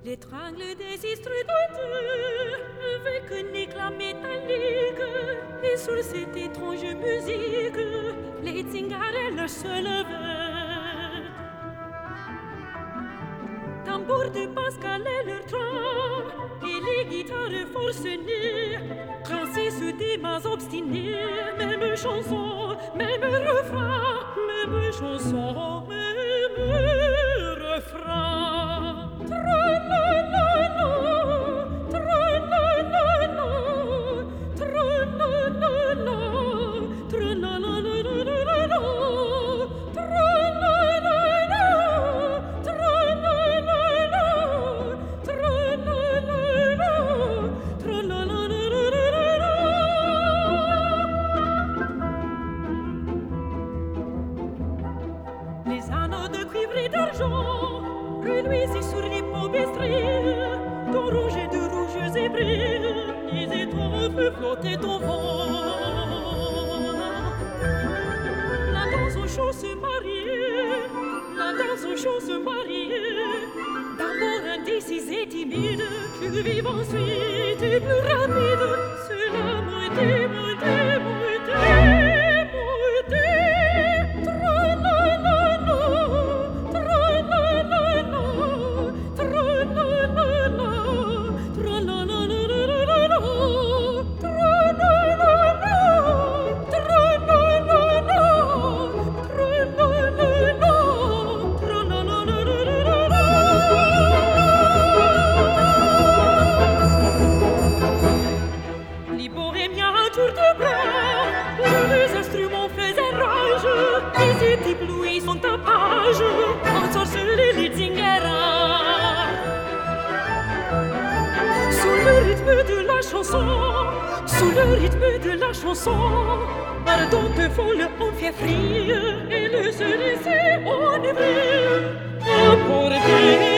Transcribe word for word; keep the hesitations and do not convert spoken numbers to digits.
L'étrangle des stridenteux, avec un éclat métallique, et sur cette étrange musique, les tzingarelles se levaient. Tambour de Pascal et leur trame, et les guitares forcenées, princesse des mains obstinées, même chanson, même refrain, même chanson, même refrain. Les anneaux de cuivre et d'argent reluisent sur les paumes estrées, ton rouge et de rouges zébrés, les étoiles flottaient au vent. La danse au chaud se mariait, la danse au chaud se mariait, d'abord indécise et timide, plus vive ensuite et plus rapide, cela montait, montait, montait. Les instruments faisaient rage, les éblouis sont à page, ensorcelés les zingaras. Sous le rythme de la chanson, sous le rythme de la chanson, ardente folle en fièvre, et le se laissait enivrer. Emporter